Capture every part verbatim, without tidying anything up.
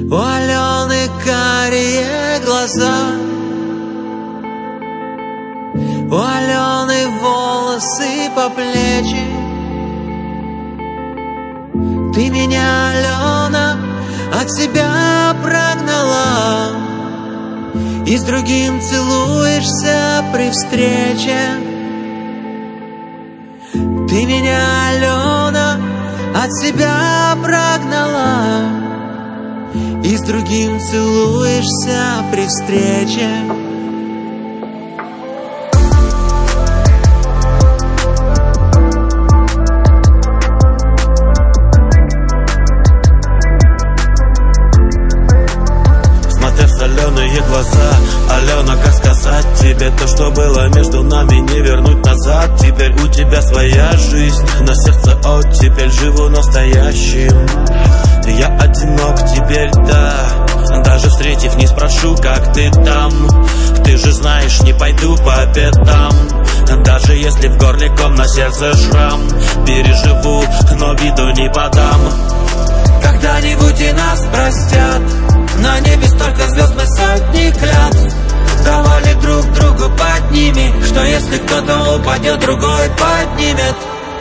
У Алены карие глаза, у Алены волосы по плечи. Ты меня, Алена, от себя прогнала и с другим целуешься при встрече. Ты меня, Алена, от себя прогнала и с другим целуешься при встрече. Глаза, Алена, как сказать тебе то, что было между нами, не вернуть назад. Теперь у тебя своя жизнь, на сердце оттепель, живу настоящим. Я одинок теперь, да, даже встретив, не спрошу, как ты там. Ты же знаешь, не пойду по пятам, даже если в горле ком, на сердце шрам. Переживу, но виду не подам. Когда-нибудь и нас простят, на небе столько звезд, мы сотни клятв давали друг другу под ними, что если кто-то упадет, другой поднимет.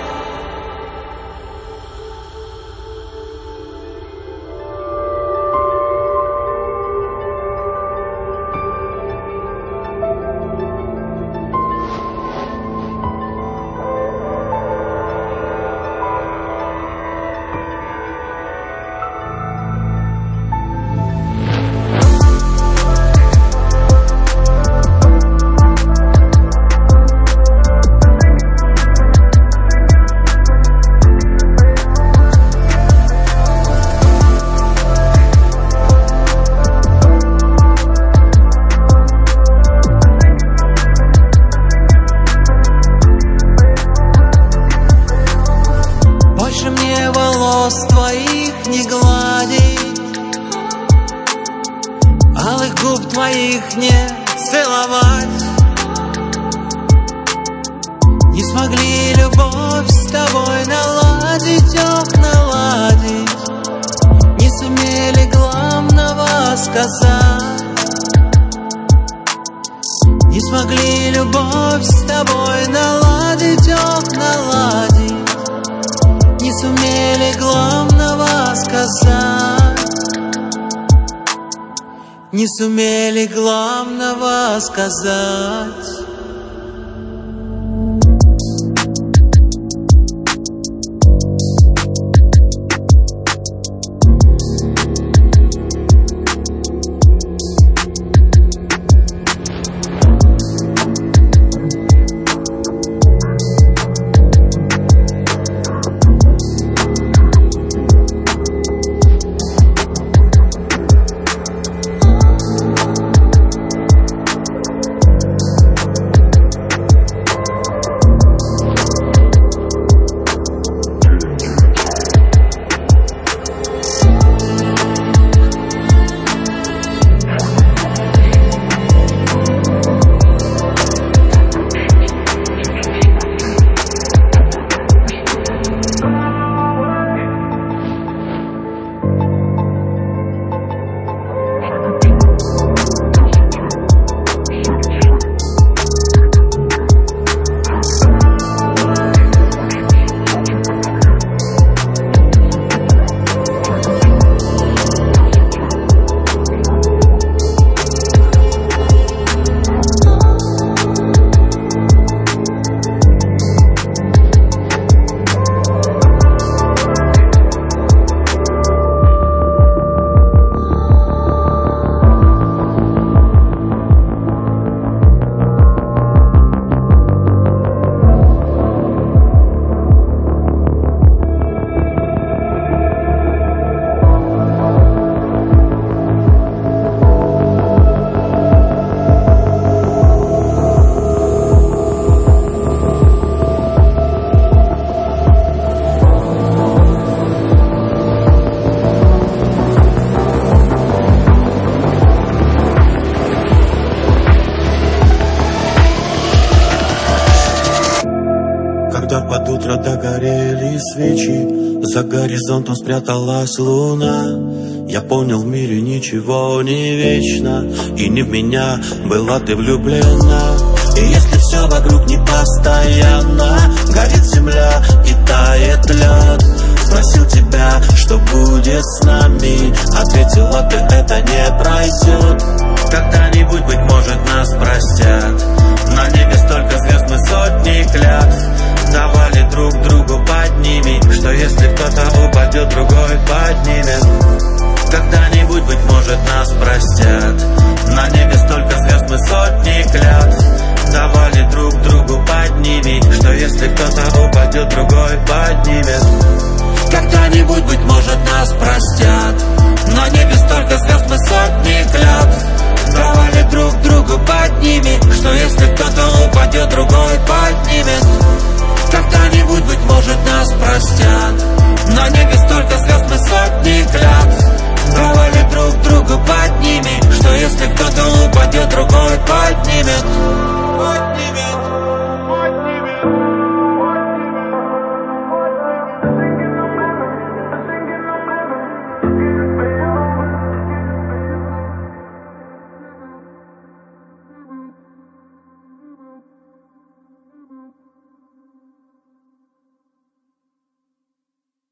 Твоих не гладить, алых губ твоих не целовать. Не смогли любовь с тобой наладить, ох, наладить. Не сумели главного сказать. Не смогли любовь с тобой наладить, ох, наладить. Не сумели главного сказать. Не сумели главного сказать. Когда под утро догорели свечи, за горизонтом спряталась луна. Я понял, в мире ничего не вечно, и не в меня была ты влюблена. И если все вокруг не постоянно, горит земля и тает лед, спросил тебя, что будет с нами, ответила ты, это не пройдет. Когда-нибудь, быть может, нас простят, на небе столько звезд, мы сотни клятв давали друг другу под ними, что если кто-то упадет, другой поднимет.